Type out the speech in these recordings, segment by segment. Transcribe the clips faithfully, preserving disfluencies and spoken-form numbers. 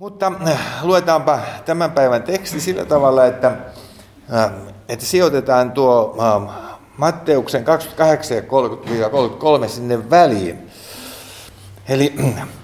Mutta luetaanpa tämän päivän teksti sillä tavalla, että, että sijoitetaan tuo Matteuksen kaksikymmentäkahdeksan ja kolmekymmentä kolmekymmentäkolme sinne väliin. Eli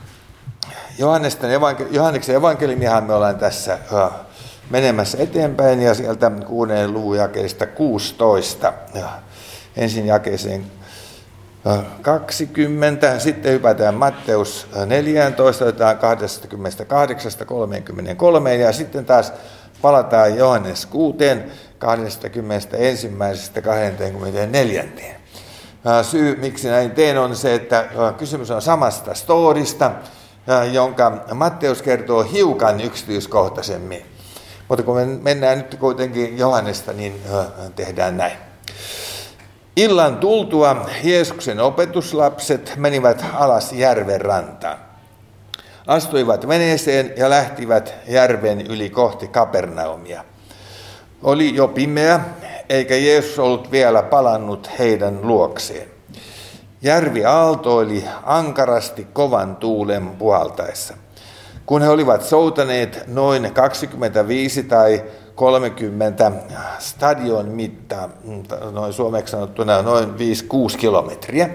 Johanneksen evankeliumiahan me ollaan tässä menemässä eteenpäin ja sieltä kuuden luvun jakeesta kuusitoista ensin jakeeseen kaksikymmentä, sitten hypätään Matteus neljätoista, otetaan kaksikymmentäkahdeksan kolmekymmentäkolme ja sitten taas palataan Johannes kuuteen, kaksikymmentäyksi kaksikymmentäneljä. Syy, miksi näin teen, on se, että kysymys on samasta storista, jonka Matteus kertoo hiukan yksityiskohtaisemmin. Mutta kun me mennään nyt kuitenkin Johannesta, niin tehdään näin. Illan tultua Jeesuksen opetuslapset menivät alas järven rantaan. Astuivat veneeseen ja lähtivät järven yli kohti Kapernaumia. Oli jo pimeä, eikä Jeesus ollut vielä palannut heidän luokseen. Järvi aaltoili ankarasti kovan tuulen puhaltaessa. Kun he olivat soutaneet noin kaksikymmentäviisi tai kolmekymmentä stadion mittaa, noin suomeksi sanottuna noin viisi kuusi kilometriä,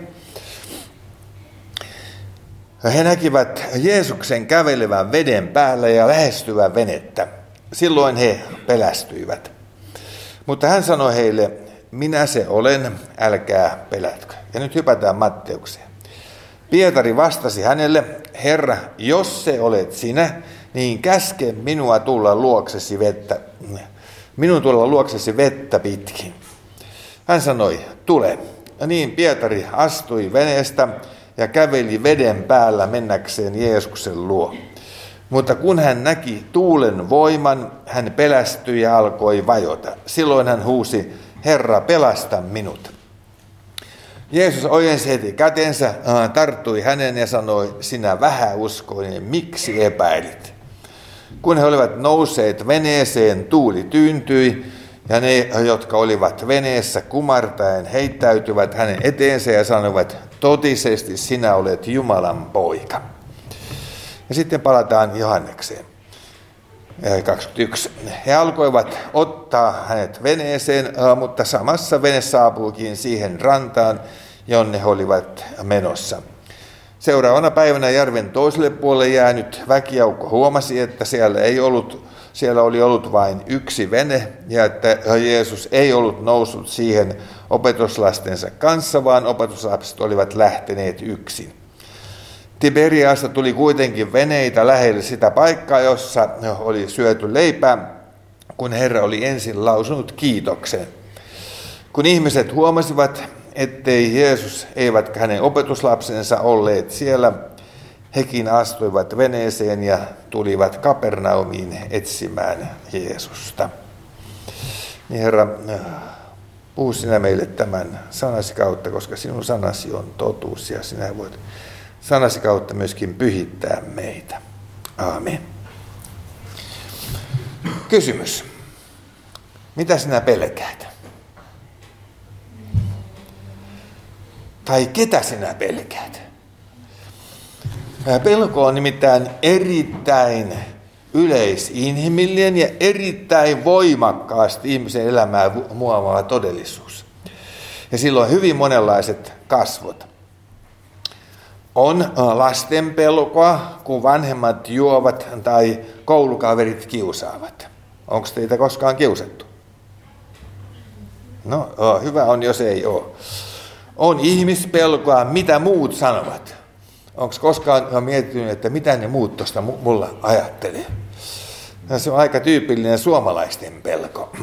he näkivät Jeesuksen kävelevän veden päällä ja lähestyvän venettä. Silloin he pelästyivät. Mutta hän sanoi heille, minä se olen, älkää pelätkö. Ja nyt hypätään Matteukseen. Pietari vastasi hänelle, Herra, jos se olet sinä, niin käske minua tulla luoksesi vettä, minun tulla luoksesi vettä pitkin. Hän sanoi, tule. Ja niin Pietari astui veneestä ja käveli veden päällä mennäkseen Jeesuksen luo. Mutta kun hän näki tuulen voiman, hän pelästyi ja alkoi vajota. Silloin hän huusi, Herra, pelasta minut. Jeesus ojensi heti kätensä, tarttui hänen ja sanoi, sinä vähäuskoinen, miksi epäilit? Kun he olivat nousseet veneeseen, tuuli tyyntyi, ja ne, jotka olivat veneessä kumartaen, heittäytyvät hänen eteensä ja sanoivat, totisesti sinä olet Jumalan poika. Ja sitten palataan Johannekseen. kaksikymmentäyksi. He alkoivat ottaa hänet veneeseen, mutta samassa vene saapuikin siihen rantaan, jonne he olivat menossa. Seuraavana päivänä järven toiselle puolelle jäänyt väkijoukko huomasi, että siellä, ei ollut, siellä oli ollut vain yksi vene ja että Jeesus ei ollut noussut siihen opetuslastensa kanssa, vaan opetuslapset olivat lähteneet yksin. Tiberiasta tuli kuitenkin veneitä lähelle sitä paikkaa, jossa oli syöty leipää, kun Herra oli ensin lausunut kiitoksen. Kun ihmiset huomasivat, ettei Jeesus eivätkä hänen opetuslapsensa olleet siellä, hekin astuivat veneeseen ja tulivat Kapernaumiin etsimään Jeesusta. Niin Herra, puhu sinä meille tämän sanasi kautta, koska sinun sanasi on totuus ja sinä voit sanasi kautta myöskin pyhittää meitä. Aamen. Kysymys. Mitä sinä pelkäät? Tai ketä sinä pelkäät? Pelko on nimittäin erittäin yleisinhimillinen ja erittäin voimakkaasti ihmisen elämää muovaava todellisuus. Ja silloin hyvin monenlaiset kasvot. On lasten pelkoa, kun vanhemmat juovat tai koulukaverit kiusaavat. Onko teitä koskaan kiusattu? No, hyvä on, jos ei ole. On ihmispelkoa, mitä muut sanovat. Onko koskaan miettinyt, että mitä ne muut tuosta mulla ajattelee? Se on aika tyypillinen suomalaisten pelko.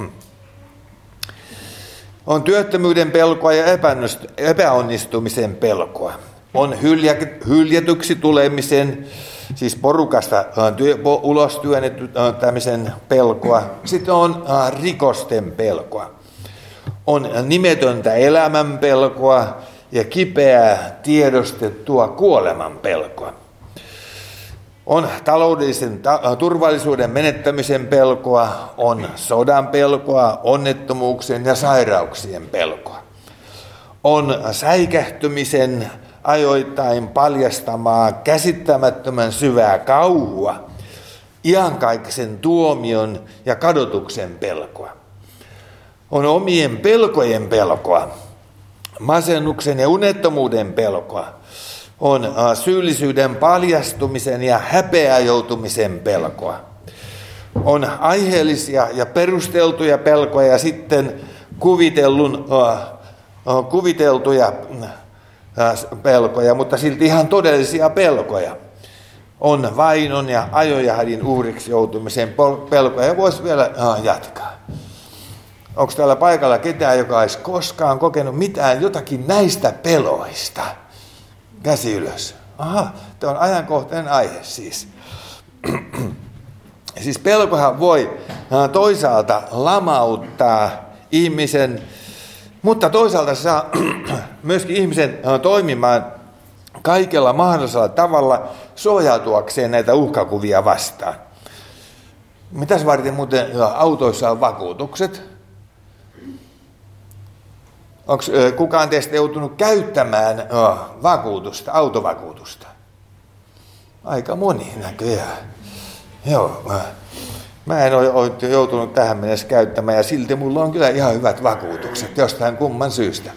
On työttömyyden pelkoa ja epäonnistumisen pelkoa. On hyljä, hyljätyksi tulemisen, siis porukasta työ, ulos työnnettämisen pelkoa. Sitten on rikosten pelkoa. On nimetöntä elämän pelkoa ja kipeää tiedostettua kuoleman pelkoa. On taloudellisen ta- turvallisuuden menettämisen pelkoa, on sodan pelkoa, onnettomuuksien ja sairauksien pelkoa. On säikähtymisen ajoittain paljastamaa käsittämättömän syvää kauhua iankaikkisen tuomion ja kadotuksen pelkoa. On omien pelkojen pelkoa, masennuksen ja unettomuuden pelkoa. On syyllisyyden paljastumisen ja häpeä joutumisen pelkoa. On aiheellisia ja perusteltuja pelkoja ja sitten kuvitellun, uh, kuviteltuja uh, pelkoja, mutta silti ihan todellisia pelkoja. On vainon ja ajojahdin uhriksi joutumisen pelkoja ja voisi vielä uh, jatkaa. Onko täällä paikalla ketään, joka olisi koskaan kokenut mitään jotakin näistä peloista? Käsi ylös. Aha, tämä on ajankohtainen aihe siis. Siis pelkohan voi toisaalta lamauttaa ihmisen, mutta toisaalta se saa myöskin ihmisen toimimaan kaikella mahdollisella tavalla suojautuakseen näitä uhkakuvia vastaan. Mitäs varten muuten autoissa on vakuutukset? Onko kukaan teistä joutunut käyttämään vakuutusta, autovakuutusta? Aika moni näköjään. Joo, mä, mä en ole, ole joutunut tähän mennessä käyttämään ja silti mulla on kyllä ihan hyvät vakuutukset jostain kumman syystä.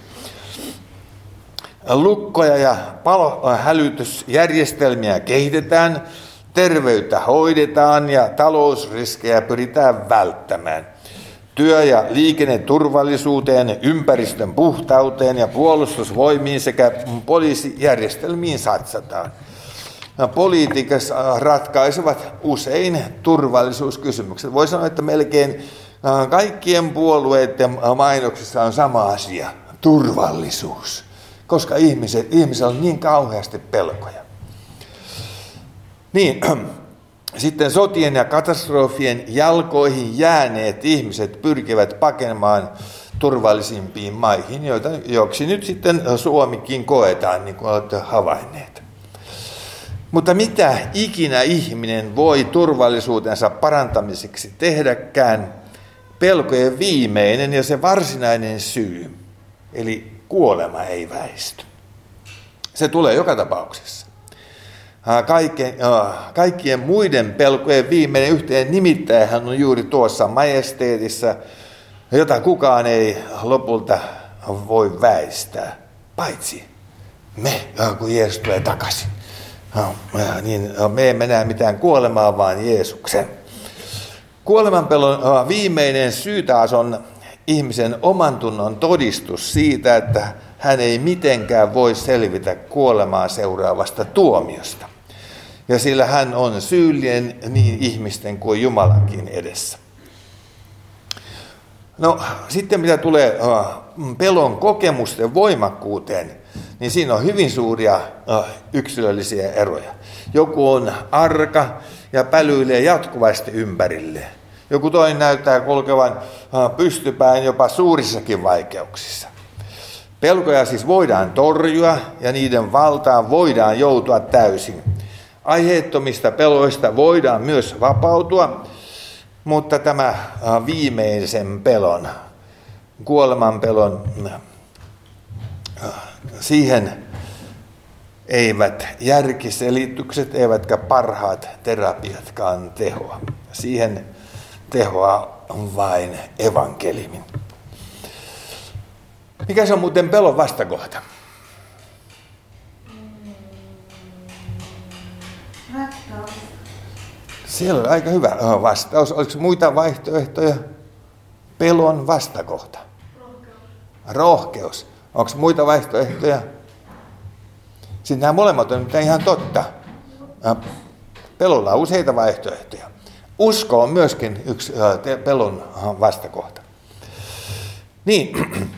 Lukkoja ja palohälytysjärjestelmiä kehitetään, terveyttä hoidetaan ja talousriskejä pyritään välttämään. Työ- ja liikenneturvallisuuteen, ympäristön puhtauteen ja puolustusvoimiin sekä poliisijärjestelmiin satsataan. Poliitikassa ratkaisevat usein turvallisuuskysymykset. Voi sanoa, että melkein kaikkien puolueiden mainoksissa on sama asia, turvallisuus, koska ihmiset, ihmisillä on niin kauheasti pelkoja. Niin, sitten sotien ja katastrofien jalkoihin jääneet ihmiset pyrkivät pakenemaan turvallisimpiin maihin, joita, joksi nyt sitten Suomikin koetaan, niin kuin olette havainneet. Mutta mitä ikinä ihminen voi turvallisuutensa parantamiseksi tehdäkään, pelkojen viimeinen ja se varsinainen syy, eli kuolema ei väisty. Se tulee joka tapauksessa. Kaikkien, kaikkien muiden pelkojen viimeinen yhteen nimittäjähän on juuri tuossa majesteetissa, jota kukaan ei lopulta voi väistää, paitsi me, kun Jeesus tulee takaisin. Niin me emme näe mitään kuolemaa, vaan Jeesuksen. Kuolemanpelon viimeinen syy taas on ihmisen oman tunnon todistus siitä, että hän ei mitenkään voi selvitä kuolemaa seuraavasta tuomiosta. Ja sillä hän on syyllinen niin ihmisten kuin Jumalankin edessä. No sitten mitä tulee pelon kokemusten voimakkuuteen, niin siinä on hyvin suuria yksilöllisiä eroja. Joku on arka ja pälyilee jatkuvasti ympärilleen. Joku toinen näyttää kulkevan pystypäin jopa suurissakin vaikeuksissa. Pelkoja siis voidaan torjua ja niiden valtaan voidaan joutua täysin. Aiheettomista peloista voidaan myös vapautua, mutta tämä viimeisen pelon, kuoleman pelon, siihen eivät järkiselitykset eivätkä parhaat terapiatkaan tehoa. Siihen tehoa on vain evankeliumin. Mikä se on muuten pelon vastakohta? Rakkaus. Siellä on aika hyvä vastaus. Oliko muita vaihtoehtoja? Pelon vastakohta. Rohkeus. Rohkeus. Onko muita vaihtoehtoja? Sitten nämä molemmat on ihan totta. Pelolla on useita vaihtoehtoja. Usko on myöskin yksi pelon vastakohta. Niin,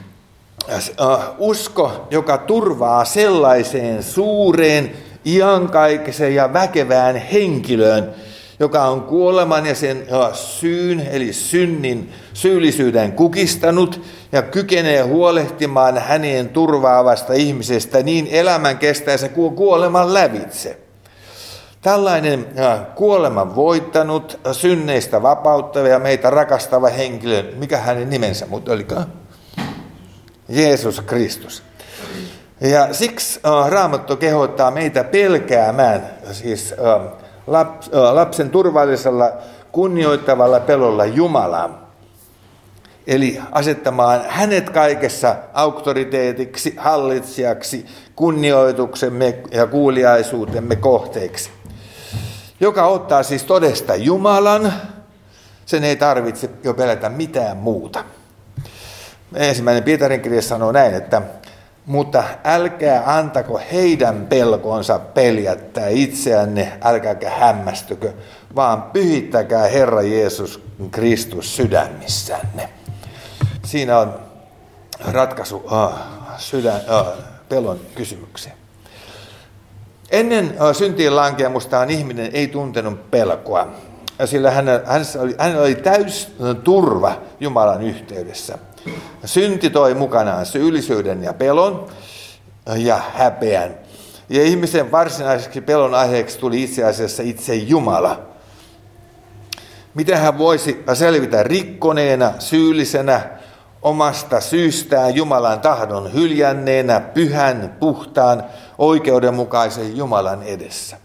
usko, joka turvaa sellaiseen suureen, iankaikkiseen ja väkevään henkilöön, joka on kuoleman ja sen syyn, eli synnin, syyllisyyden kukistanut ja kykenee huolehtimaan häneen turvaavasta ihmisestä niin elämän kestäessä kuin kuoleman lävitse. Tällainen kuoleman voittanut, synneistä vapauttava ja meitä rakastava henkilö, mikä hänen nimensä mutta olikaan? Jeesus Kristus. Ja siksi Raamattu kehottaa meitä pelkäämään, siis lapsen turvallisella, kunnioittavalla pelolla Jumalaa. Eli asettamaan hänet kaikessa auktoriteetiksi, hallitsijaksi, kunnioituksemme ja kuuliaisuutemme kohteeksi. Joka ottaa siis todesta Jumalan, sen ei tarvitse jo pelätä mitään muuta. Ensimmäinen Pietarin kirja sanoo näin, että mutta älkää antako heidän pelkonsa peljättää itseänne, älkääkä hämmästykö, vaan pyhittäkää Herra Jeesus Kristus sydämissänne. Siinä on ratkaisu uh, sydän, uh, pelon kysymykseen. Ennen uh, syntiin lankeamustaan ihminen ei tuntenut pelkoa, sillä hänellä, hänellä, oli, hänellä oli täys turva Jumalan yhteydessä. Synti toi mukanaan syyllisyyden ja pelon ja häpeän. Ja ihmisen varsinaiseksi pelon aiheeksi tuli itse asiassa itse Jumala. Miten hän voisi selvitä rikkoneena, syyllisenä, omasta syystään Jumalan tahdon hyljänneenä, pyhän, puhtaan, oikeudenmukaisen Jumalan edessä?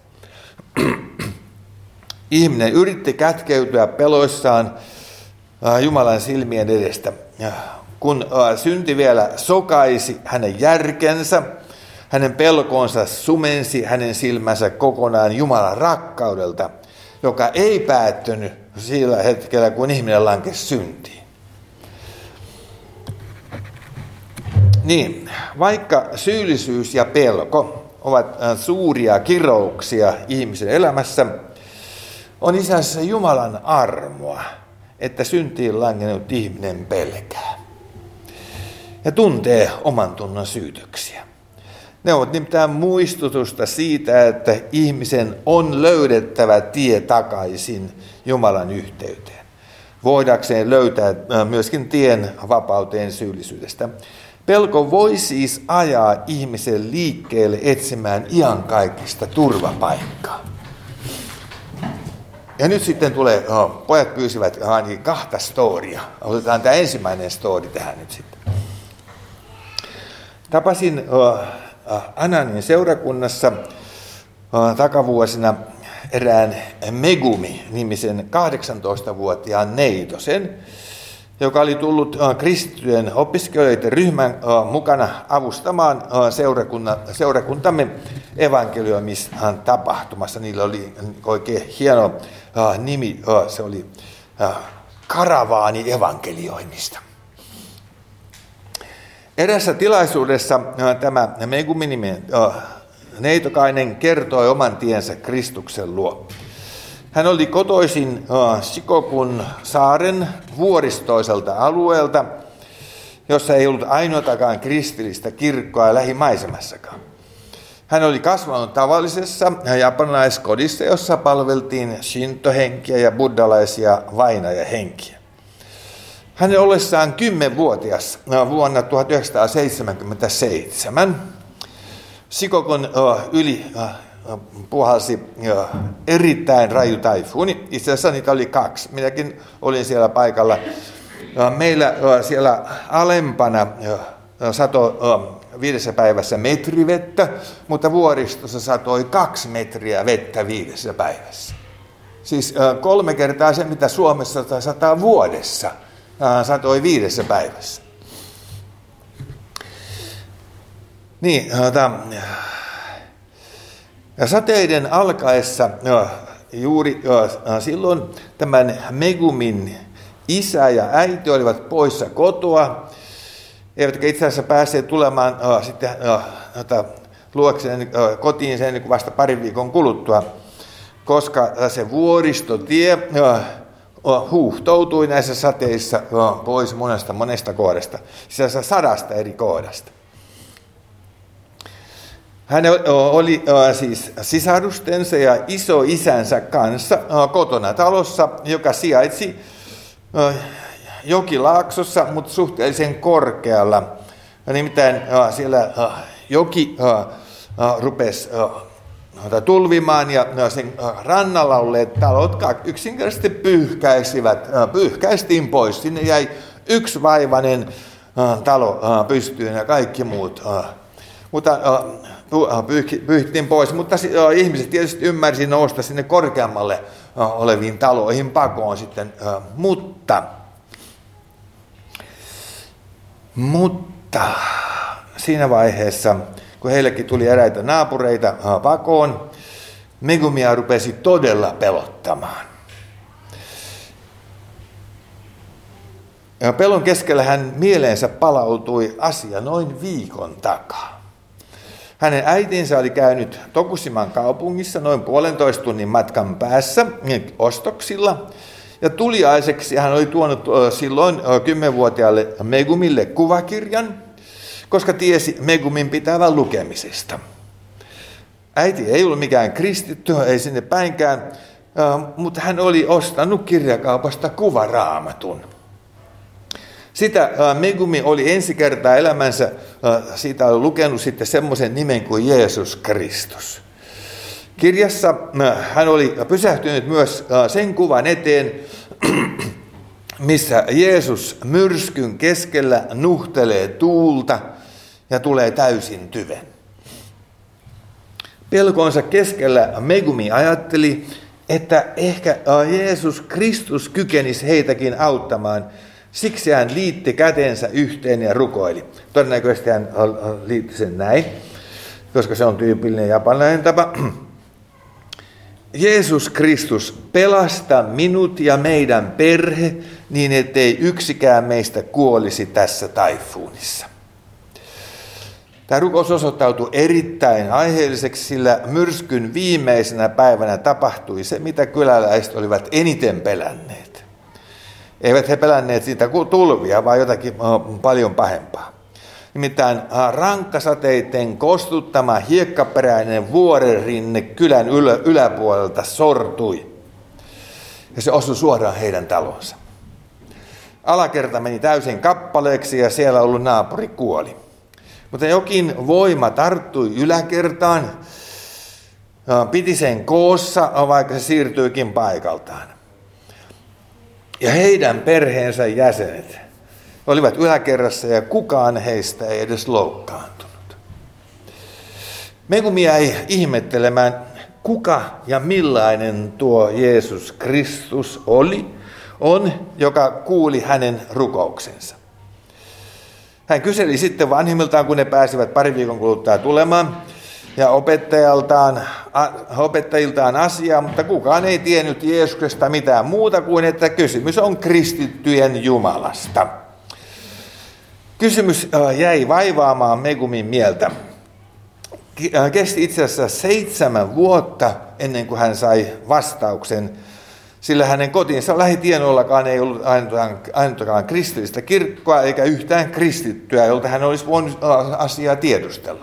Ihminen yritti kätkeytyä peloissaan Jumalan silmien edestä. Kun synti vielä sokaisi hänen järkensä, hänen pelkoonsa sumensi hänen silmänsä kokonaan Jumalan rakkaudelta, joka ei päättynyt sillä hetkellä, kun ihminen lankesi syntiin. Niin, vaikka syyllisyys ja pelko ovat suuria kirouksia ihmisen elämässä, on itse asiassa Jumalan armoa, että syntiin langennut ihminen pelkää ja tuntee oman tunnon syytöksiä. Ne ovat nimittäin muistutusta siitä, että ihmisen on löydettävä tie takaisin Jumalan yhteyteen, voidakseen löytää myöskin tien vapauteen syyllisyydestä. Pelko voi siis ajaa ihmisen liikkeelle etsimään iankaikkista turvapaikkaa. Ja nyt sitten tulee, oh, pojat pyysivät ainakin kahta storia. Otetaan tämä ensimmäinen story tähän nyt sitten. Tapasin oh, Ananin seurakunnassa oh, takavuosina erään Megumi-nimisen kahdeksantoistavuotiaan neitosen, joka oli tullut oh, kristittyjen opiskelijoiden ryhmän oh, mukana avustamaan oh, seurakuntamme evankelioimishan tapahtumassa. Niillä oli oikein hieno uh, nimi, uh, se oli uh, karavaani evankelioimista. Erässä tilaisuudessa uh, tämä Megumi-niminen uh, neitokainen kertoi oman tiensä Kristuksen luo. Hän oli kotoisin uh, Shikokun saaren vuoristoiselta alueelta, jossa ei ollut ainoatakaan kristillistä kirkkoa lähimaisemassakaan. Hän oli kasvanut tavallisessa japanilaiskodissa, jossa palveltiin shinto-henkiä ja buddhalaisia vainajahenkiä. Hänen ollessaan kymmenvuotias vuonna tuhatyhdeksänsataaseitsemänkymmentäseitsemän Shikokun yli puhalsi erittäin raju taifuuni. Itse asiassa niitä oli kaksi. Minäkin olin siellä paikalla. Meillä siellä alempana satoi viidessä päivässä metri vettä, mutta vuoristossa satoi kaksi metriä vettä viidessä päivässä. Siis kolme kertaa se, mitä Suomessa sataa vuodessa, satoi viidessä päivässä. Niin, ja sateiden alkaessa juuri silloin tämän Megumin isä ja äiti olivat poissa kotoa, eivätkä itse asiassa päässeet tulemaan uh, sitten uh, luokseen uh, kotiin sen niin vasta parin viikon kuluttua, koska se vuoristotie uh, uh, huuhtoutui näissä sateissa uh, pois monesta monesta kohdasta, siis sadasta eri kohdasta. Hän oli uh, siis sisarustensa ja isoisänsä kanssa uh, kotona talossa, joka sijaitsi uh, jokilaaksossa, mutta suhteellisen korkealla. Nimittäin uh, siellä uh, joki uh, uh, rupesi uh, tulvimaan ja uh, sen uh, rannalla olleet talot yksinkertaisesti pyyhkäisivät, uh, pyyhkäistiin pois. Sinne jäi yksi vaivainen uh, talo uh, pystyyn ja kaikki muut uh, Mutta pyyhittiin pois, mutta ihmiset tietysti ymmärsi nousta sinne korkeammalle oleviin taloihin pakoon sitten, mutta, mutta siinä vaiheessa, kun heillekin tuli eräitä naapureita pakoon, Megumia rupesi todella pelottamaan. Ja pelon keskellä hän mieleensä palautui asia noin viikon takaa. Hänen äitinsä oli käynyt Tokusiman kaupungissa noin puolentoista tunnin matkan päässä ostoksilla. Ja tuliaiseksi hän oli tuonut silloin kymmenvuotiaalle Megumille kuvakirjan, koska tiesi Megumin pitävän lukemisesta. Äiti ei ollut mikään kristitty, ei sinne päinkään, mutta hän oli ostanut kirjakaupasta kuvaraamatun. Sitä Megumi oli ensi kertaa elämänsä, siitä oli lukenut sitten semmoisen nimen kuin Jeesus Kristus. Kirjassa hän oli pysähtynyt myös sen kuvan eteen, missä Jeesus myrskyn keskellä nuhtelee tuulta ja tulee täysin tyven. Pelkonsa keskellä Megumi ajatteli, että ehkä Jeesus Kristus kykenisi heitäkin auttamaan. Siksi hän liitti kätensä yhteen ja rukoili. Todennäköisesti hän liitti sen näin, koska se on tyypillinen japanilainen tapa. Jeesus Kristus, pelasta minut ja meidän perhe niin, ettei yksikään meistä kuolisi tässä taifuunissa. Tämä rukous osoittautui erittäin aiheelliseksi, sillä myrskyn viimeisenä päivänä tapahtui se, mitä kyläläiset olivat eniten pelänneet. Eivät he pelänneet siitä tulvia, vaan jotakin paljon pahempaa. Nimittäin rankkasateiden kostuttama hiekkaperäinen vuorenrinne kylän ylä, yläpuolelta sortui. Ja se osui suoraan heidän talonsa. Alakerta meni täysin kappaleeksi ja siellä ollut naapuri kuoli. Mutta jokin voima tarttui yläkertaan, piti sen koossa, vaikka se siirtyikin paikaltaan. Ja heidän perheensä jäsenet olivat yläkerrassa ja kukaan heistä ei edes loukkaantunut. Megumi jäi ihmettelemään, kuka ja millainen tuo Jeesus Kristus oli, on, joka kuuli hänen rukouksensa. Hän kyseli sitten vanhimmiltaan, kun ne pääsivät pari viikon kuluttua tulemaan, ja opettajaltaan, opettajiltaan asiaa, mutta kukaan ei tiennyt Jeesuksesta mitään muuta kuin, että kysymys on kristittyjen Jumalasta. Kysymys jäi vaivaamaan Megumin mieltä. Kesti itse asiassa seitsemän vuotta ennen kuin hän sai vastauksen, sillä hänen kotinsa lähitienoillakaan ei ollut ainoakaan kristillistä kirkkoa eikä yhtään kristittyä, jolta hän olisi voinut asiaa tiedustella.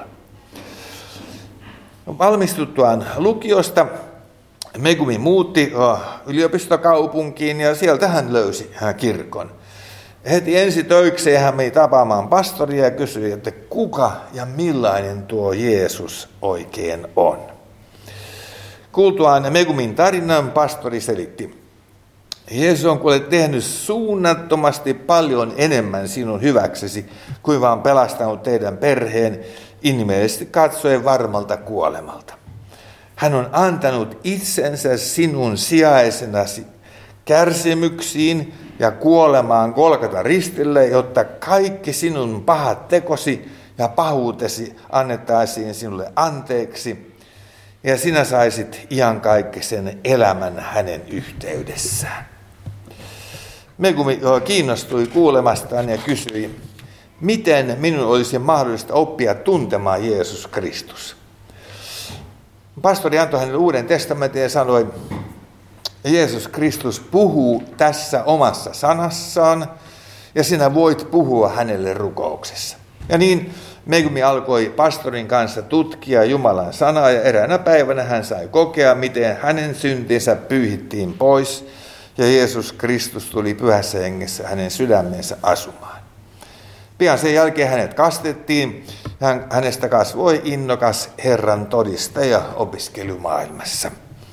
Valmistuttuaan lukiosta Megumi muutti yliopistokaupunkiin ja sieltä hän löysi kirkon. Heti ensi töikseen hän meni tapaamaan pastoria ja kysyi, että kuka ja millainen tuo Jeesus oikein on. Kuultuaan Megumin tarinan pastori selitti, Jeesus on kuule tehnyt suunnattomasti paljon enemmän sinun hyväksesi kuin vaan pelastanut teidän perheen inhimillisesti katsoen varmalta kuolemalta. Hän on antanut itsensä sinun sijaisenasi kärsimyksiin ja kuolemaan Golgatan ristille, jotta kaikki sinun pahat tekosi ja pahuutesi annettaisiin sinulle anteeksi, ja sinä saisit iankaikkisen elämän hänen yhteydessään. Megumi kiinnostui kuulemastaan ja kysyi, miten minun olisi mahdollista oppia tuntemaan Jeesus Kristus. Pastori antoi hänelle Uuden testamentin ja sanoi, Jeesus Kristus puhuu tässä omassa sanassaan ja sinä voit puhua hänelle rukouksessa. Ja niin Megumi alkoi pastorin kanssa tutkia Jumalan sanaa ja eräänä päivänä hän sai kokea, miten hänen syntinsä pyyhittiin pois ja Jeesus Kristus tuli pyhässä hengessä hänen sydämensä asumaan. Pian sen jälkeen hänet kastettiin ja hänestä kasvoi innokas Herran todistaja opiskelumaailmassa.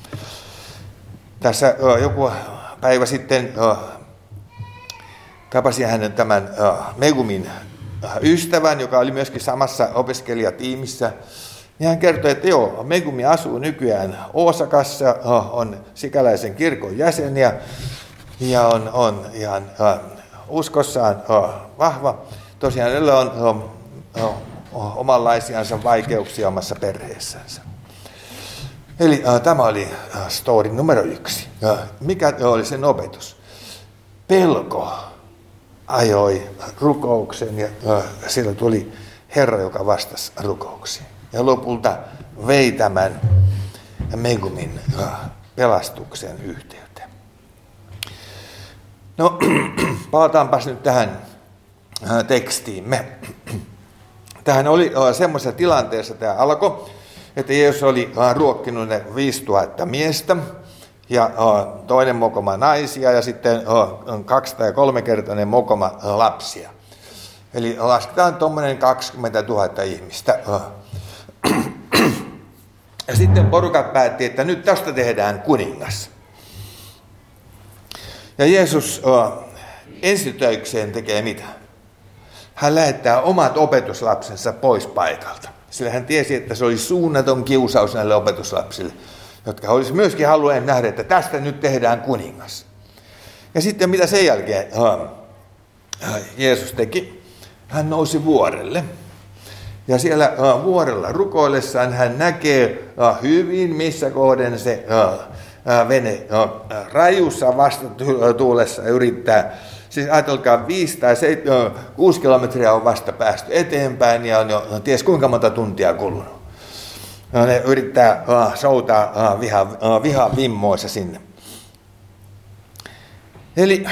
Tässä joku päivä sitten tapasin hänen tämän Megumin ystävän, joka oli myöskin samassa opiskelijatiimissä. Ja hän kertoi, että joo, Megumi asuu nykyään Osakassa, on sikäläisen kirkon jäseniä ja on, on ihan uskossaan vahva. Tosiaan hänellä on, on, on omanlaisiansa vaikeuksia omassa perheessänsä. Eli äh, tämä oli äh, story numero yksi. Äh, mikä oli sen opetus? Pelko ajoi rukouksen ja äh, siellä tuli Herra, joka vastasi rukouksiin. Ja lopulta vei tämän Megumin äh, pelastuksen yhteyteen. No, palataanpas nyt tähän äh, tekstiimme. Tähän oli äh, semmoisessa tilanteessa, tämä alkoi, että Jeesus oli äh, ruokkinut ne viisituhatta miestä ja äh, toinen mokoma naisia ja sitten äh, kaksi tai kolmekertainen mokoma äh, lapsia. Eli lasketaan tuommoinen kaksikymmentätuhatta ihmistä. Äh. Ja sitten porukat päätti, että nyt tästä tehdään kuningas. Ja Jeesus äh, ensitöikseen tekee mitä? Hän lähettää omat opetuslapsensa pois paikalta. Sillä hän tiesi, että se oli suunnaton kiusaus näille opetuslapsille, jotka olisi myöskin halunneet nähdä, että tästä nyt tehdään kuningas. Ja sitten mitä sen jälkeen äh, Jeesus teki? Hän nousi vuorelle. Ja siellä äh, vuorella rukoillessaan hän näkee äh, hyvin, missä kohden se äh, vene äh, rajussa vastatuulessa yrittää. Siis ajatelkaa, viisi tai seitsemän, kuusi kilometriä on vasta päästy eteenpäin ja on jo no, ties kuinka monta tuntia kulunut. No, ne yrittää uh, soutaa uh, viha, uh, viha vimmoissa sinne. Eli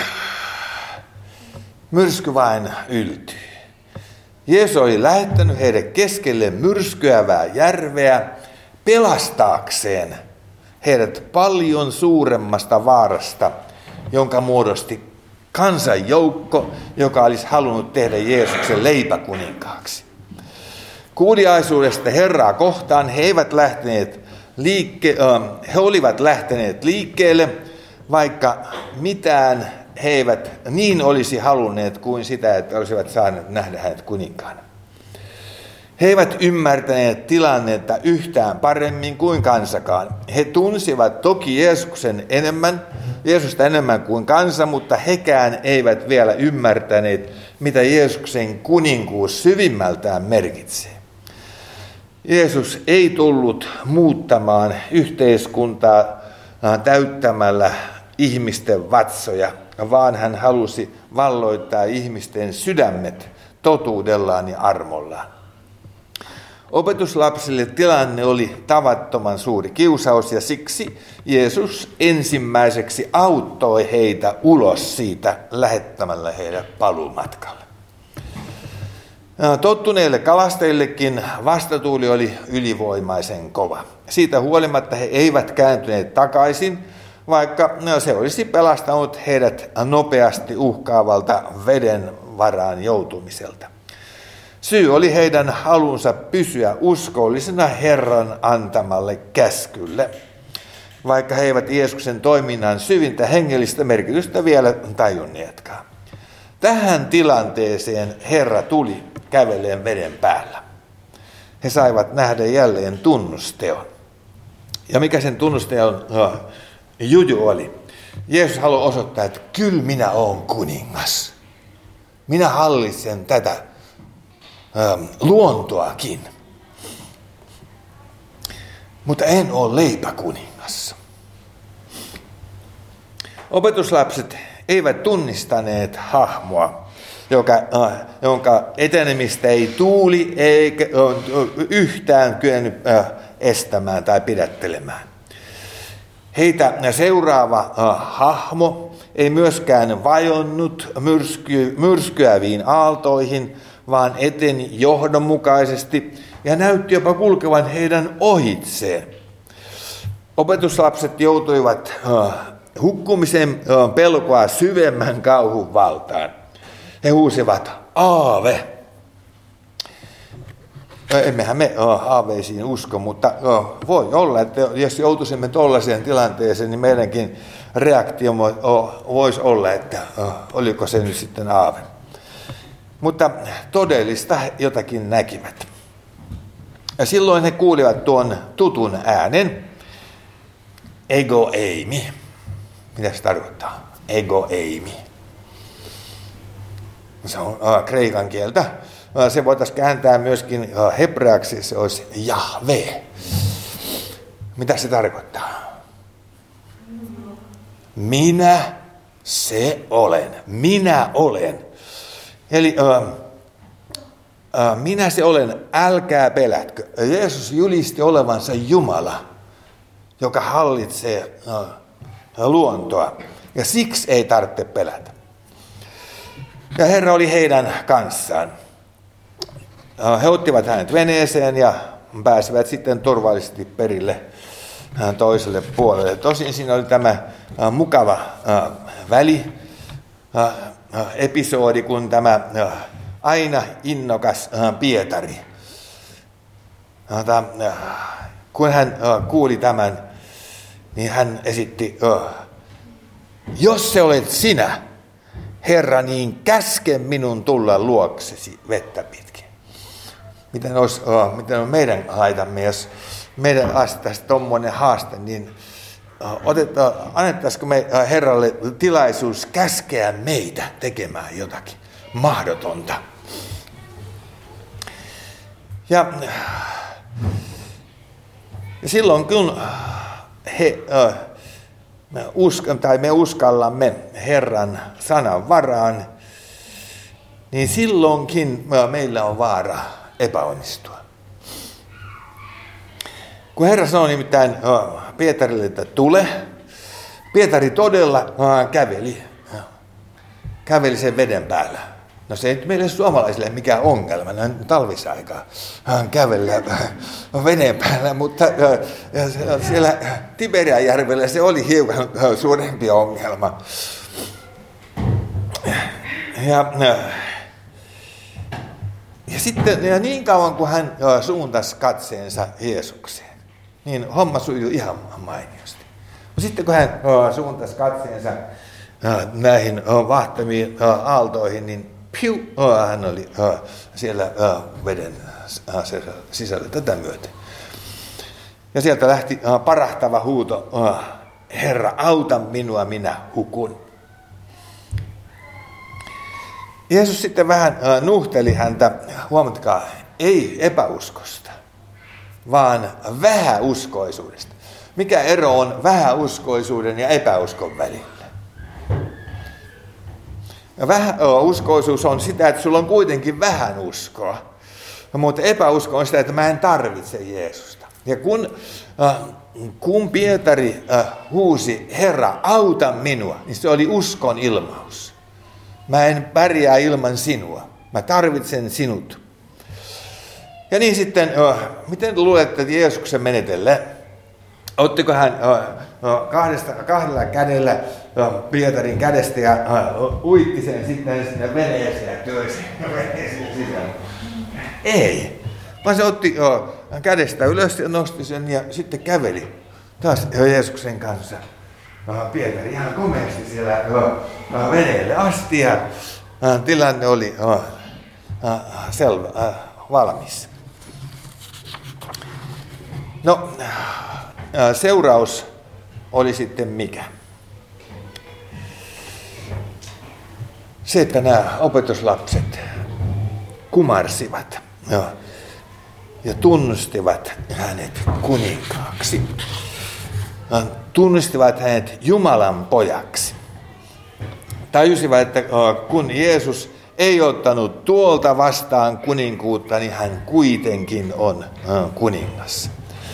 myrsky vain yltyy. Jeesus oli lähettänyt heidät keskelle myrskyävää järveä pelastaakseen heidät paljon suuremmasta vaarasta, jonka muodosti kansanjoukko, joka olisi halunnut tehdä Jeesuksen leipäkuninkaaksi. Kuuliaisuudesta Herraa kohtaan he, eivät lähteneet liikke, he olivat lähteneet liikkeelle, vaikka mitään he eivät niin olisi halunneet kuin sitä, että olisivat saaneet nähdä hänet kuninkaana. He eivät ymmärtäneet tilannetta yhtään paremmin kuin kansakaan. He tunsivat toki Jeesuksen enemmän, Jeesusta enemmän kuin kansa, mutta hekään eivät vielä ymmärtäneet, mitä Jeesuksen kuninkuus syvimmältään merkitsee. Jeesus ei tullut muuttamaan yhteiskuntaa täyttämällä ihmisten vatsoja, vaan hän halusi valloittaa ihmisten sydämet totuudellaan ja armollaan. Opetuslapsille tilanne oli tavattoman suuri kiusaus ja siksi Jeesus ensimmäiseksi auttoi heitä ulos siitä lähettämällä heidät paluumatkalle. Tottuneille kalastajillekin vastatuuli oli ylivoimaisen kova. Siitä huolimatta he eivät kääntyneet takaisin, vaikka se olisi pelastanut heidät nopeasti uhkaavalta veden varaan joutumiselta. Syy oli heidän halunsa pysyä uskollisena Herran antamalle käskylle, vaikka he eivät Jeesuksen toiminnan syvintä hengellistä merkitystä vielä tajunneetkaan. Tähän tilanteeseen Herra tuli käveleen veden päällä. He saivat nähdä jälleen tunnusteon. Ja mikä sen tunnusteon no, juju oli? Jeesus haluaa osoittaa, että kyllä minä olen kuningas. Minä hallitsen tätä luontoakin. Mutta en ole leipäkuningas. Opetuslapset eivät tunnistaneet hahmoa, joka, äh, jonka etenemistä ei tuuli eikä äh, yhtään kyennyt äh, estämään tai pidättelemään. Heitä seuraava äh, hahmo ei myöskään vajonnut myrsky, myrskyäviin aaltoihin, vaan eteni johdonmukaisesti ja näytti jopa kulkevan heidän ohitseen. Opetuslapset joutuivat uh, hukkumisen uh, pelkoa syvemmän kauhun valtaan. He huusivat, aave. Emmehän me uh, aaveisiin usko, mutta uh, voi olla, että jos joutuisimme tuollaiseen tilanteeseen, niin meidänkin reaktio voisi olla, että uh, oliko se nyt sitten aave. mutta todellista jotakin näkivät. Ja silloin he kuulivat tuon tutun äänen, ego eimi. Mitä se tarkoittaa? Ego eimi. Se on äh, kreikan kieltä. Äh, se voitaisiin kääntää myöskin äh, hebreaksi, se olisi Jahve. Mitä se tarkoittaa? Minä se olen. Minä olen. Eli äh, äh, minä se olen, älkää pelätkö. Jeesus julisti olevansa Jumala, joka hallitsee äh, luontoa. Ja siksi ei tarvitse pelätä. Ja Herra oli heidän kanssaan. He ottivat hänet veneeseen ja pääsivät sitten turvallisesti perille toiselle puolelle. Tosin siinä oli tämä mukava väli episodi, kun tämä aina innokas Pietari, kun hän kuuli tämän, niin hän esitti, jos se olet sinä, Herra, niin käske minun tulla luoksesi vettä pitkin. Miten, olisi, oh, miten on meidän haitamme, jos meidän asettaisiin tuommoinen haaste, niin oh, annettaisiko me oh, Herralle tilaisuus käskeä meitä tekemään jotakin mahdotonta. Ja, ja silloin kun he... Oh, Me, usk- tai me uskallamme Herran sanan varaan, niin silloinkin meillä on vaara epäonnistua. Kun Herra sanoi nimittäin Pietarille, että tule, Pietari todella käveli, käveli sen veden päällä. No se ei nyt meille suomalaisille mikään ongelma, no talvisaikaa kävellä veneen päällä, mutta siellä Tiberianjärvellä se oli hiukan suurempi ongelma. Ja, ja sitten ja niin kauan kuin hän suuntasi katseensa Jeesukseen, niin homma sujui ihan mainiosti. Sitten kun hän suuntasi katseensa näihin vahtamiin aaltoihin, niin piu, oh, hän oli oh, siellä oh, veden oh, sisällä tätä myöten. Ja sieltä lähti oh, parahtava huuto, oh, Herra, auta minua, minä hukun. Jeesus sitten vähän oh, nuhteli häntä, huomatkaa, ei epäuskosta, vaan vähäuskoisuudesta. Mikä ero on vähäuskoisuuden ja epäuskon välillä? Vähäuskoisuus on sitä, että sulla on kuitenkin vähän uskoa, mutta epäusko on sitä, että mä en tarvitse Jeesusta. Ja kun, äh, kun Pietari äh, huusi, Herra, auta minua, niin se oli uskon ilmaus. Mä en pärjää ilman sinua, mä tarvitsen sinut. Ja niin sitten, äh, miten luulette Jeesuksen menetelle? Ottiko hän kahdesta, kahdella kädellä Pietarin kädestä ja uitti sen sitten sinne veneeseen ja työsi veneeseen sisään? Ei. Vaan se otti kädestä ylös ja nosti sen ja sitten käveli taas Jeesuksen kanssa. Pietari ihan komeasti siellä veneelle asti ja tilanne oli selvä, valmis. No, seuraus oli sitten mikä? Se, että nämä opetuslapset kumarsivat ja, ja tunnustivat hänet kuninkaaksi. Tunnustivat hänet Jumalan pojaksi. Tajusivat, että kun Jeesus ei ottanut tuolta vastaan kuninkuutta, niin hän kuitenkin on kuningas.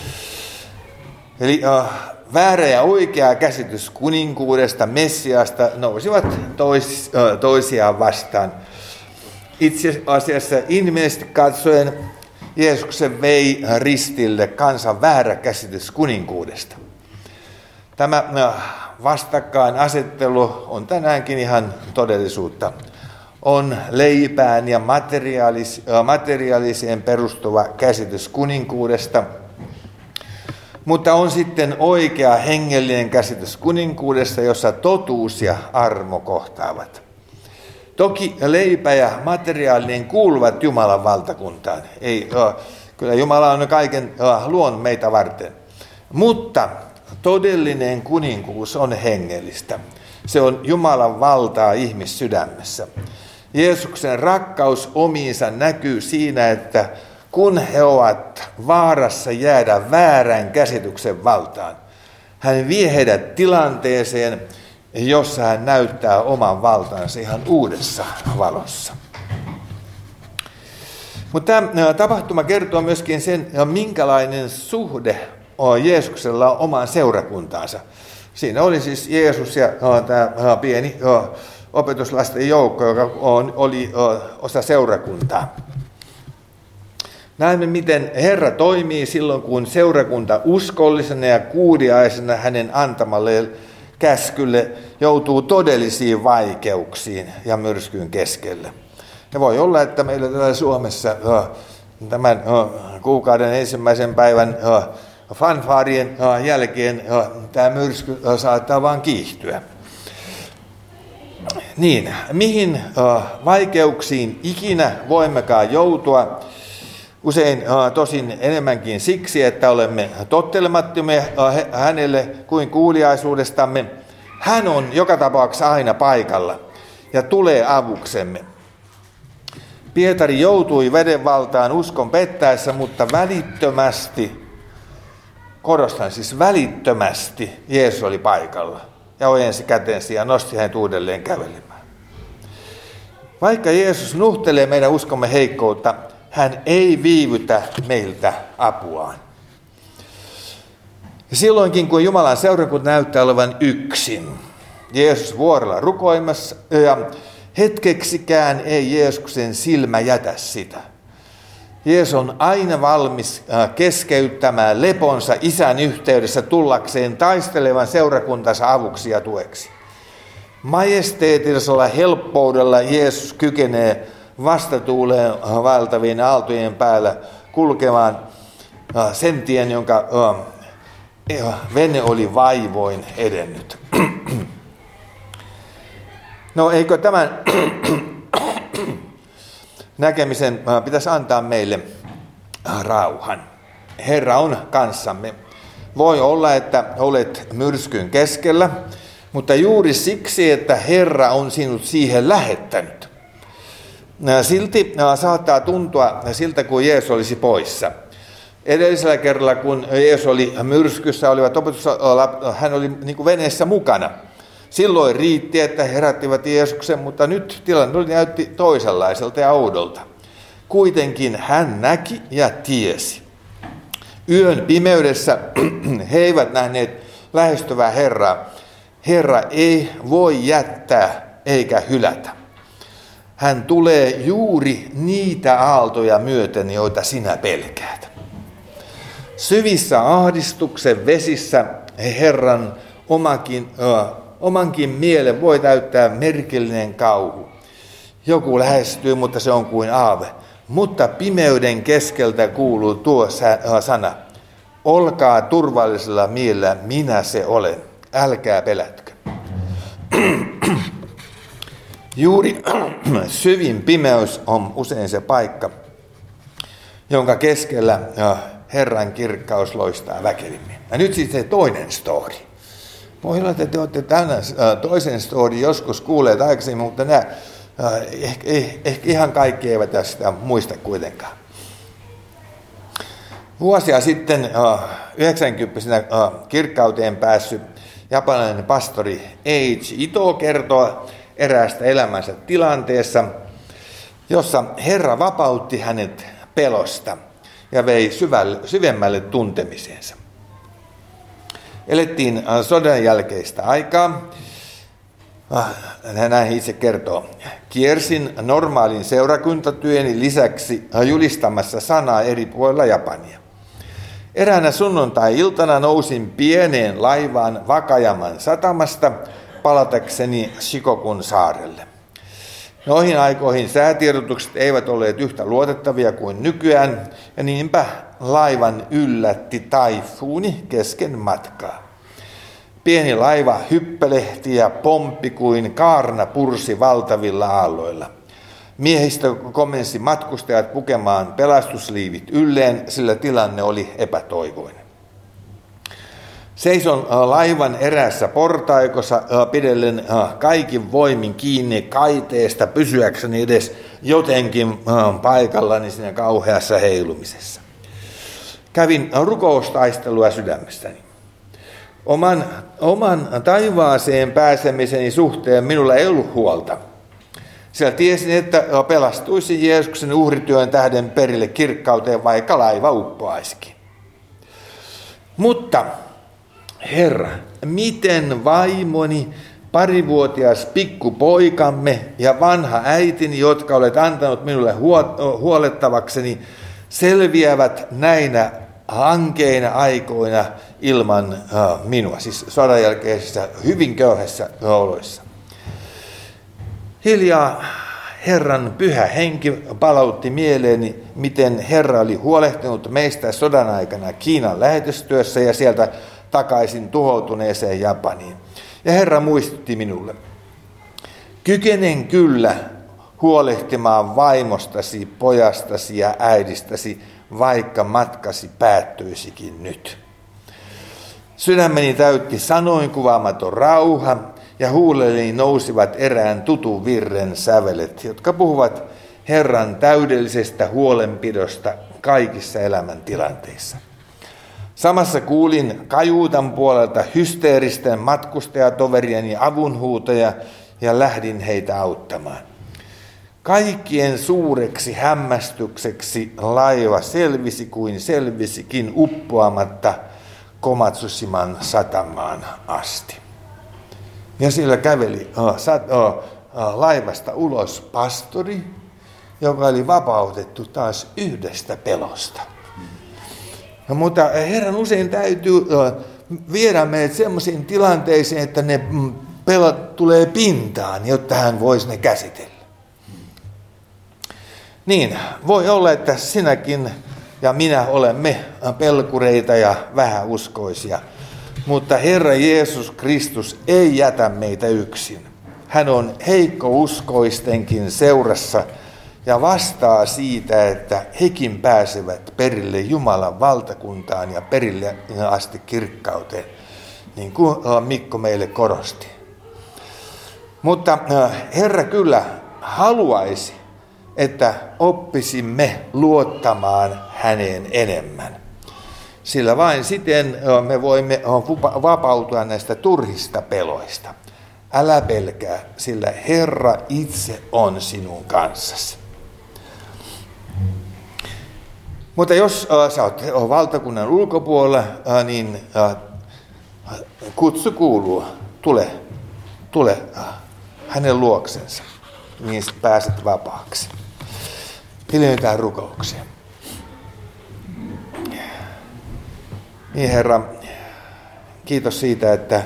Eli äh, väärä ja oikea käsitys kuninkuudesta, Messiasta nousivat tois, äh, toisiaan vastaan. Itse asiassa inhimillisesti katsoen Jeesuksen vei ristille kansan väärä käsitys kuninkuudesta. Tämä äh, vastakkainasettelu on tänäänkin ihan todellisuutta. On leipään ja materiaalis, äh, materiaaliseen perustuva käsitys kuninkuudesta. Mutta on sitten oikea hengellinen käsitys kuninkuudesta, jossa totuus ja armo kohtaavat. Toki leipä ja materiaalinen kuuluvat Jumalan valtakuntaan. Ei, kyllä Jumala on kaiken luonut meitä varten. Mutta todellinen kuninkuus on hengellistä. Se on Jumalan valtaa ihmissydämessä. Jeesuksen rakkaus omiinsa näkyy siinä, että kun he ovat vaarassa jäädä väärän käsityksen valtaan, hän vie heidät tilanteeseen, jossa hän näyttää oman valtansa ihan uudessa valossa. Mutta tämä tapahtuma kertoo myöskin sen, minkälainen suhde Jeesuksella on omaan seurakuntaansa. Siinä oli siis Jeesus ja tämä pieni opetuslasten joukko, joka oli osa seurakuntaa. Näemme, miten Herra toimii silloin, kun seurakunta uskollisena ja kuuliaisena hänen antamalle käskylle joutuu todellisiin vaikeuksiin ja myrskyn keskelle. Ja voi olla, että meillä täällä Suomessa tämän kuukauden ensimmäisen päivän fanfaarien jälkeen tämä myrsky saattaa vaan kiihtyä. Niin, mihin vaikeuksiin ikinä voimmekaan joutua? Usein tosin enemmänkin siksi, että olemme tottelemattomia hänelle kuin kuuliaisuudestamme. Hän on joka tapauksessa aina paikalla ja tulee avuksemme. Pietari joutui vedenvaltaan uskon pettäessä, mutta välittömästi, korostan siis välittömästi, Jeesus oli paikalla ja ojensi kätensä ja nosti hänet uudelleen kävelemään. Vaikka Jeesus nuhtelee meidän uskomme heikkoutta, hän ei viivytä meiltä apuaan. Ja silloinkin, kun Jumalan seurakunta näyttää olevan yksin, Jeesus vuorolla rukoimassa, ja hetkeksikään ei Jeesuksen silmä jätä sitä. Jeesus on aina valmis keskeyttämään leponsa Isän yhteydessä tullakseen taistelevan seurakuntansa avuksi ja tueksi. Majesteetillisella helppoudella Jeesus kykenee vastatuuleen vaeltavien aaltojen päällä kulkemaan sen tien, jonka vene oli vaivoin edennyt. No eikö tämän näkemisen pitäisi antaa meille rauhan? Herra on kanssamme. Voi olla, että olet myrskyn keskellä, mutta juuri siksi, että Herra on sinut siihen lähettänyt. Silti saattaa tuntua siltä, kuin Jeesus olisi poissa. Edellisellä kerralla, kun Jeesus oli myrskyssä, olivat opetus, hän oli niin kuin veneessä mukana. Silloin riitti, että he herättivät Jeesuksen, mutta nyt tilanne näytti toisenlaiselta ja oudolta. Kuitenkin hän näki ja tiesi. Yön pimeydessä he eivät nähneet lähestyvää Herraa. Herra ei voi jättää eikä hylätä. Hän tulee juuri niitä aaltoja myöten, joita sinä pelkäät. Syvissä ahdistuksen vesissä Herran omakin, ö, omankin mielen voi täyttää merkillinen kauhu. Joku lähestyy, mutta se on kuin aave. Mutta pimeyden keskeltä kuuluu tuo sana. Olkaa turvallisella mielellä, minä se olen. Älkää pelätkö. Juuri syvin pimeys on usein se paikka, jonka keskellä Herran kirkkaus loistaa väkevimmin. Ja nyt sitten se toinen story. Voi olla, että te olette tänään toisen story joskus kuulleet aikaisemmin, mutta nämä, ehkä, ehkä ihan kaikki eivät tästä muista kuitenkaan. Vuosia sitten yhdeksänkymmentä kirkkauteen päässyt japanilainen pastori Eiichi Ito kertoo eräästä elämänsä tilanteessa, jossa Herra vapautti hänet pelosta ja vei syvälle, syvemmälle tuntemiseensa. Elettiin sodan jälkeistä aikaa. Näin itse kertoo. Kiersin normaalin seurakuntatyöni lisäksi julistamassa sanaa eri puolilla Japania. Eräänä sunnuntai-iltana nousin pieneen laivaan Wakayaman satamasta palatakseni Shikokun saarelle. Noihin aikoihin säätiedotukset eivät olleet yhtä luotettavia kuin nykyään, ja niinpä laivan yllätti taifuuni kesken matkaa. Pieni laiva hyppelehti ja pomppi kuin kaarna pursi valtavilla aalloilla. Miehistö komensi matkustajat pukemaan pelastusliivit ylleen, sillä tilanne oli epätoivoinen. Seison laivan eräässä portaikossa pidellen kaikin voimin kiinni kaiteesta pysyäkseni edes jotenkin paikallani siinä kauheassa heilumisessa. Kävin rukoustaistelua sydämestäni. Oman, oman taivaaseen pääsemiseni suhteen minulla ei ollut huolta. Sillä tiesin, että pelastuisi Jeesuksen uhrityön tähden perille kirkkauteen, vaikka laiva uppoaisikin. Mutta Herra, miten vaimoni, parivuotias pikkupoikamme ja vanha äitini, jotka olet antanut minulle huolettavakseni, selviävät näinä ankeina aikoina ilman minua, siis sodan jälkeisissä hyvin köyhissä oloissa. Hiljaa Herran pyhä henki palautti mieleeni, miten Herra oli huolehtinut meistä sodan aikana Kiinan lähetystyössä ja sieltä takaisin tuhoutuneeseen Japaniin. Ja Herra muistutti minulle, kykenen kyllä huolehtimaan vaimostasi, pojastasi ja äidistäsi, vaikka matkasi päättyisikin nyt. Sydämeni täytti sanoin kuvaamaton rauha, ja huulelleni nousivat erään tutun virren sävelet, jotka puhuvat Herran täydellisestä huolenpidosta kaikissa elämäntilanteissa. Samassa kuulin kajuutan puolelta hysteeristen matkustajatoverieni avunhuutoja ja lähdin heitä auttamaan. Kaikkien suureksi hämmästykseksi laiva selvisi kuin selvisikin uppoamatta Komatsusiman satamaan asti. Ja siellä käveli uh, sat, uh, uh, laivasta ulos pastori, joka oli vapautettu taas yhdestä pelosta. No, mutta Herran usein täytyy uh, viedä meidät sellaisiin tilanteisiin, että ne pelot tulee pintaan, jotta hän voisi ne käsitellä. Niin, voi olla, että sinäkin ja minä olemme pelkureita ja vähäuskoisia. Mutta Herra Jeesus Kristus ei jätä meitä yksin. Hän on heikkouskoistenkin seurassa ja vastaa siitä, että hekin pääsevät perille Jumalan valtakuntaan ja perille asti kirkkauteen, niin kuin Mikko meille korosti. Mutta Herra kyllä haluaisi, että oppisimme luottamaan häneen enemmän. Sillä vain siten me voimme vapautua näistä turhista peloista. Älä pelkää, sillä Herra itse on sinun kanssasi. Mutta jos äh, sä oot valtakunnan ulkopuolella, äh, niin äh, kutsu kuuluu, tule, tule äh, hänen luoksensa, niin pääset vapaaksi. Hiljennytään rukoukseen. Niin Herra, kiitos siitä, että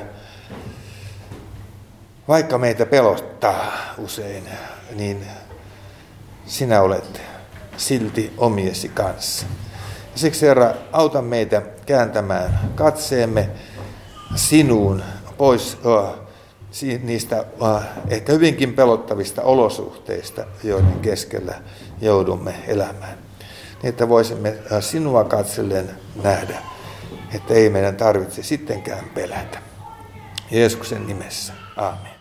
vaikka meitä pelottaa usein, niin sinä olet silti omiesi kanssa. Ja siksi Herra, auta meitä kääntämään katseemme sinuun pois oh, niistä oh, ehkä hyvinkin pelottavista olosuhteista, joiden keskellä joudumme elämään. Niin, että voisimme sinua katsellen nähdä, että ei meidän tarvitse sittenkään pelätä. Jeesuksen nimessä. Aamen.